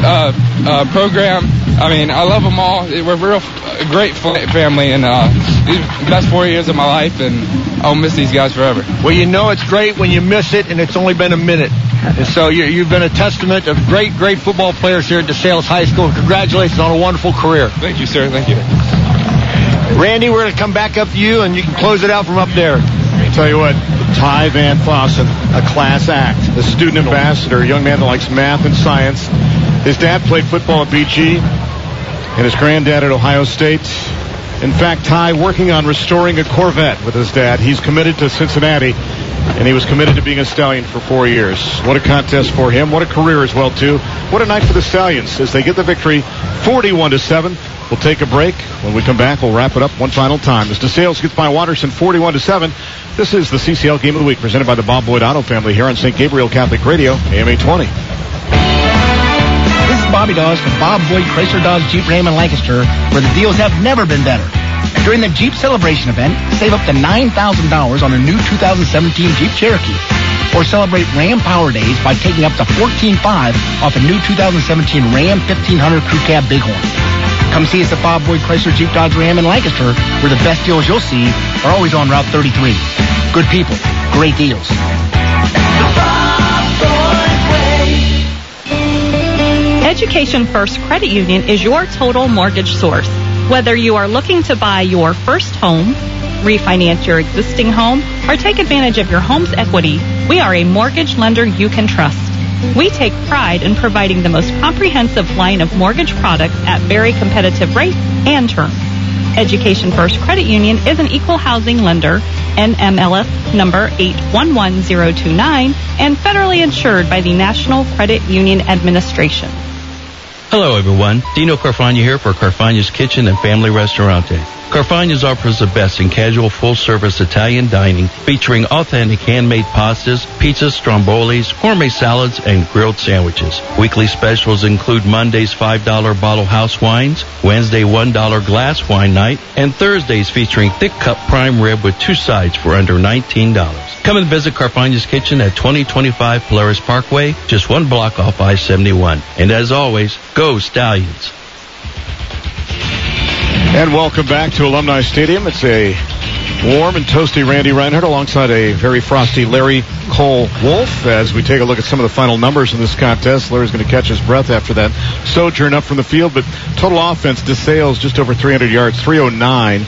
program, I mean, I love them all. We're a great family, and these are the best 4 years of my life, and I'll miss these guys forever. Well, you know it's great when you miss it, and it's only been a minute. And so you've been a testament of great football players here at DeSales High School. Congratulations on a wonderful career. Thank you, sir. Thank you. Randy, we're going to come back up to you, and you can close it out from up there. I'll tell you what, Ty Van Fossen, a class act, a student ambassador, a young man that likes math and science. His dad played football at BG, and his granddad at Ohio State. In fact, Ty working on restoring a Corvette with his dad. He's committed to Cincinnati, and he was committed to being a Stallion for 4 years. What a contest for him. What a career as well, too. What a night for the Stallions as they get the victory 41-7. We'll take a break. When we come back, we'll wrap it up one final time. As DeSales gets by Watterson 41-7. This is the CCL Game of the Week presented by the Bob Boyd Auto family here on St. Gabriel Catholic Radio, AM 820. This is Bobby Dawes from Bob Boyd Chrysler Dodge Jeep Ram in Lancaster, where the deals have never been better. During the Jeep Celebration event, save up to $9,000 on a new 2017 Jeep Cherokee. Or celebrate Ram Power Days by taking up to $14,500 off a new 2017 Ram 1500 Crew Cab Bighorn. Come see us at Bob Boyd Chrysler Jeep Dodge Ram in Lancaster, where the best deals you'll see are always on Route 33. Good people, great deals. Education First Credit Union is your total mortgage source. Whether you are looking to buy your first home, refinance your existing home, or take advantage of your home's equity, we are a mortgage lender you can trust. We take pride in providing the most comprehensive line of mortgage products at very competitive rates and terms. Education First Credit Union is an equal housing lender, NMLS number 811029, and federally insured by the National Credit Union Administration. Hello, everyone. Dino Carfagna here for Carfagna's Kitchen and Family Restaurante. Carfagna's offers the best in casual full-service Italian dining, featuring authentic handmade pastas, pizzas, strombolis, gourmet salads, and grilled sandwiches. Weekly specials include Monday's $5 bottle house wines, Wednesday $1 glass wine night, and Thursdays featuring thick cut prime rib with 2 sides for under $19. Come and visit Carfagna's Kitchen at 2025 Polaris Parkway, just 1 block off I-71. And as always, go Stallions. And welcome back to Alumni Stadium. It's a warm and toasty Randy Reinhardt alongside a very frosty Larry Cole Wolf as we take a look at some of the final numbers in this contest. Larry's going to catch his breath after that sojourn up from the field, but total offense, DeSales just over 300 yards, 309,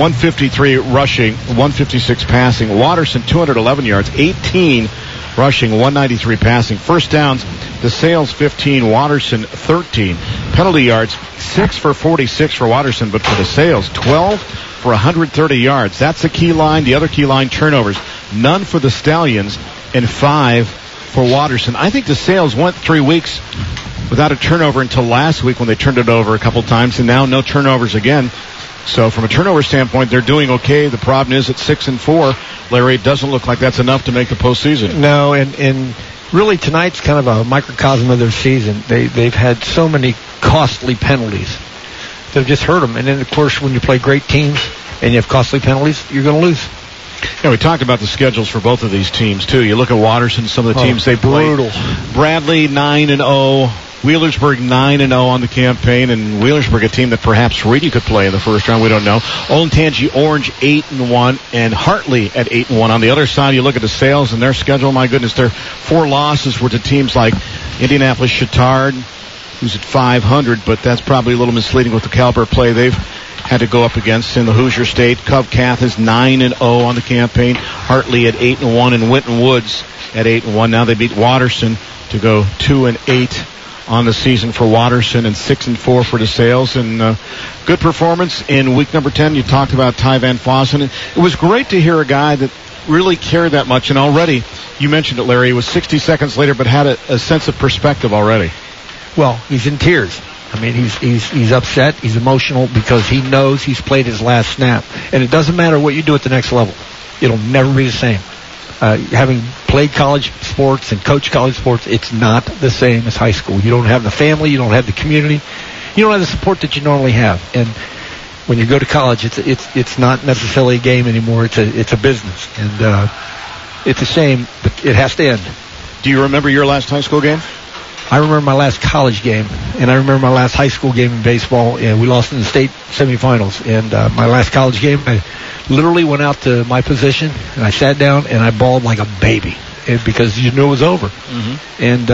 153 rushing, 156 passing. Watterson 211 yards, 18 rushing, 193 passing. First downs, DeSales 15, Watterson 13. Penalty yards, 6 for 46 for Watterson, but for DeSales 12 for 130 yards. That's the key line. The other key line, turnovers, none for the Stallions and 5 for Watterson. I think DeSales went 3 weeks without a turnover until last week when they turned it over a couple times, and now no turnovers again. So from a turnover standpoint, they're doing okay. The problem is at 6-4, Larry, it doesn't look like that's enough to make the postseason. No, and really tonight's kind of a microcosm of their season. They've had so many costly penalties that have just hurt them. And then, of course, when you play great teams and you have costly penalties, you're going to lose. Yeah, we talked about the schedules for both of these teams, too. You look at Watterson, some of the teams they played. Brutal. Bradley, 9-0. Wheelersburg 9-0 on the campaign, and Wheelersburg a team that perhaps Reedy could play in the first round. We don't know. Olentangy Orange 8-1, and Hartley at 8-1. On the other side, you look at DeSales and their schedule. My goodness, their 4 losses were to teams like Indianapolis Chittard, who's at 500, but that's probably a little misleading with the caliber of play they've had to go up against in the Hoosier State. Covcath is 9-0 on the campaign. Hartley at 8-1, and Winton Woods at 8-1. Now they beat Watterson to go 2-8. On the season for Watterson and 6-4 for DeSales, and good performance in week number 10. You talked about Ty Van Fossen. It was great to hear a guy that really cared that much, and already, you mentioned it, Larry, it was 60 seconds later, but had a sense of perspective already. Well, he's in tears. I mean, he's upset, he's emotional because he knows he's played his last snap. And it doesn't matter what you do at the next level. It'll never be the same. Having played college sports and coached college sports, it's not the same as high school. You don't have the family, you don't have the community, you don't have the support that you normally have. And when you go to college, it's not necessarily a game anymore. It's a business, and it's a shame, but it has to end. Do you remember your last high school game? I remember my last college game, and I remember my last high school game in baseball, and we lost in the state semifinals. And my last college game, I literally went out to my position, and I sat down, and I bawled like a baby because you knew it was over. Mm-hmm. And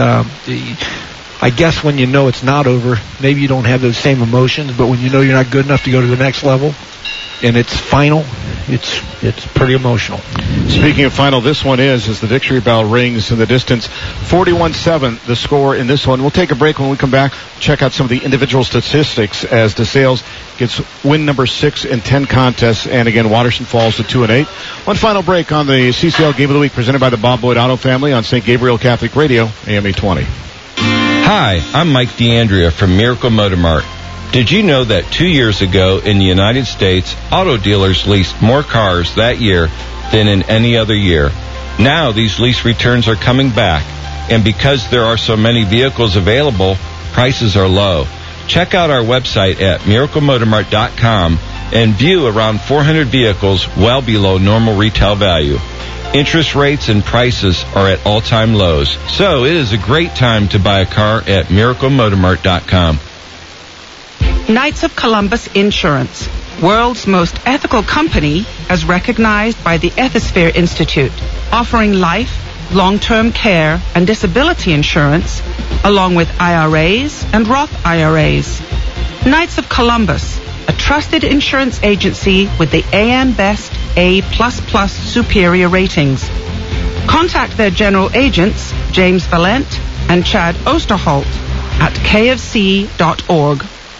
I guess when you know it's not over, maybe you don't have those same emotions, but when you know you're not good enough to go to the next level, and it's final, it's pretty emotional. Speaking of final, this one is as the victory bell rings in the distance. 41-7 the score in this one. We'll take a break. When we come back, check out some of the individual statistics as DeSales gets win number 6 in 10 contests, and again, Waterston falls to 2-8. One final break on the CCL Game of the Week presented by the Bob Boyd Auto Family on St. Gabriel Catholic Radio, AM 820. Hi, I'm Mike D'Andrea from Miracle Motor Mart. Did you know that 2 years ago in the United States, auto dealers leased more cars that year than in any other year? Now these lease returns are coming back, and because there are so many vehicles available, prices are low. Check out our website at miraclemotormart.com and view around 400 vehicles well below normal retail value. Interest rates and prices are at all-time lows, so it is a great time to buy a car at miraclemotormart.com. Knights of Columbus Insurance, world's most ethical company as recognized by the Ethisphere Institute, offering life, long-term care, and disability insurance, along with IRAs and Roth IRAs. Knights of Columbus, a trusted insurance agency with the AM Best A++ superior ratings. Contact their general agents, James Valent and Chad Osterholt, at kfc.org.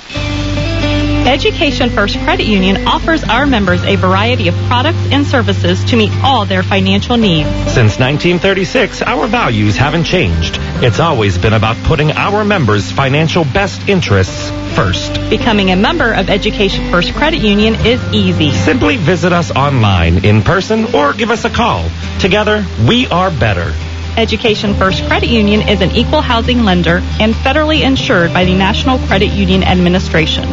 Education First Credit Union offers our members a variety of products and services to meet all their financial needs. Since 1936, our values haven't changed. It's always been about putting our members' financial best interests first. Becoming a member of Education First Credit Union is easy. Simply visit us online, in person, or give us a call. Together, we are better. Education First Credit Union is an equal housing lender and federally insured by the National Credit Union Administration.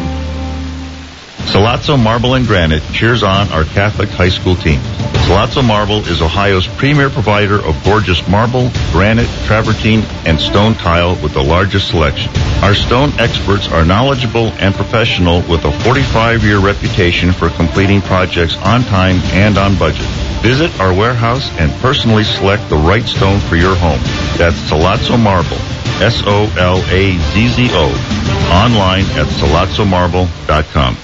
Sollozzo Marble and Granite cheers on our Catholic high school team. Sollozzo Marble is Ohio's premier provider of gorgeous marble, granite, travertine, and stone tile with the largest selection. Our stone experts are knowledgeable and professional with a 45-year reputation for completing projects on time and on budget. Visit our warehouse and personally select the right stone for your home. That's Sollozzo Marble, Solazzo, online at sollozzomarble.com.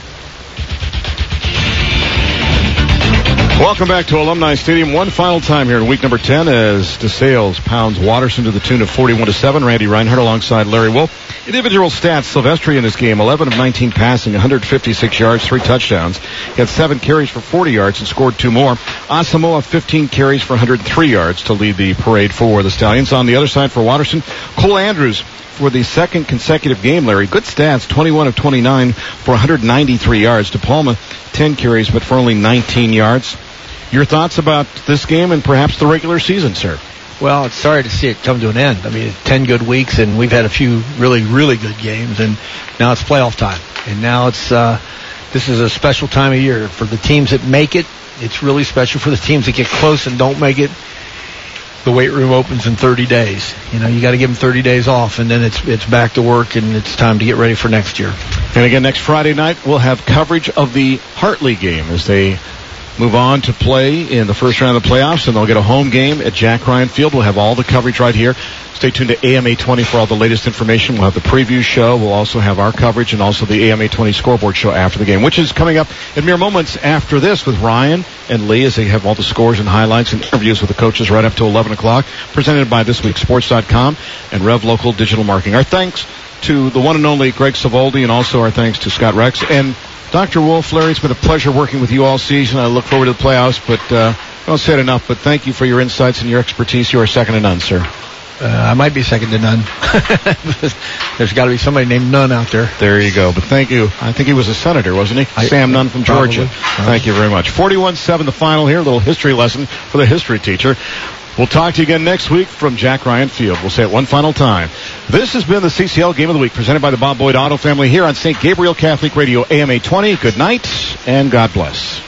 Welcome back to Alumni Stadium. One final time here in week number 10 as DeSales pounds Waterston to the tune of 41-7. Randy Reinhardt alongside Larry Wolf. Individual stats, Silvestri in this game, 11 of 19 passing, 156 yards, 3 touchdowns. He had 7 carries for 40 yards and scored 2 more. Asamoah, 15 carries for 103 yards to lead the parade for the Stallions. On the other side for Waterston, Cole Andrews for the second consecutive game, Larry. Good stats, 21 of 29 for 193 yards. De Palma, 10 carries, but for only 19 yards. Your thoughts about this game and perhaps the regular season, sir? Well, it's sorry to see it come to an end. I mean, 10 good weeks, and we've had a few really, really good games, and now it's playoff time. And now it's this is a special time of year. For the teams that make it, it's really special. For the teams that get close and don't make it, the weight room opens in 30 days. You know, you got to give them 30 days off, and then it's back to work, and it's time to get ready for next year. And again, next Friday night, we'll have coverage of the Hartley game as they move on to play in the first round of the playoffs, and they'll get a home game at Jack Ryan Field. We'll have all the coverage right here. Stay tuned to AM 820 for all the latest information. We'll have the preview show. We'll also have our coverage and also the AM 820 scoreboard show after the game, which is coming up in mere moments after this with Ryan and Lee as they have all the scores and highlights and interviews with the coaches right up to 11 o'clock, presented by thisweeksports.com and Rev Local Digital Marketing. Our thanks to the one and only Greg Savoldi, and also our thanks to Scott Rex. And Dr. Wolf, Larry, it's been a pleasure working with you all season. I look forward to the playoffs, but I don't say it enough, but thank you for your insights and your expertise. You are second to none, sir. I might be second to none. There's got to be somebody named Nunn out there. There you go. But thank you. I think he was a senator, wasn't he? Sam Nunn from Georgia. Thank you very much. 41-7 the final here. A little history lesson for the history teacher. We'll talk to you again next week from Jack Ryan Field. We'll say it one final time. This has been the CCL Game of the Week presented by the Bob Boyd Auto Family here on St. Gabriel Catholic Radio, AM 820. Good night and God bless.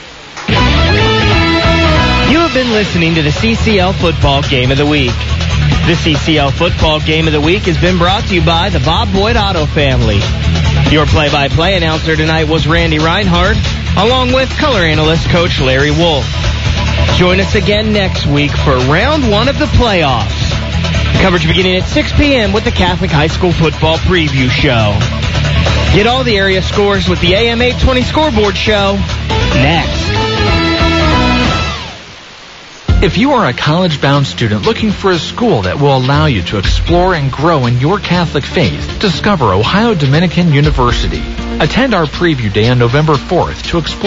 You have been listening to the CCL Football Game of the Week. The CCL Football Game of the Week has been brought to you by the Bob Boyd Auto Family. Your play-by-play announcer tonight was Randy Reinhardt, along with color analyst Coach Larry Wolf. Join us again next week for round 1 of the playoffs. Coverage beginning at 6 p.m. with the Catholic High School Football Preview Show. Get all the area scores with the AM 820 Scoreboard Show next. If you are a college-bound student looking for a school that will allow you to explore and grow in your Catholic faith, discover Ohio Dominican University. Attend our preview day on November 4th to explore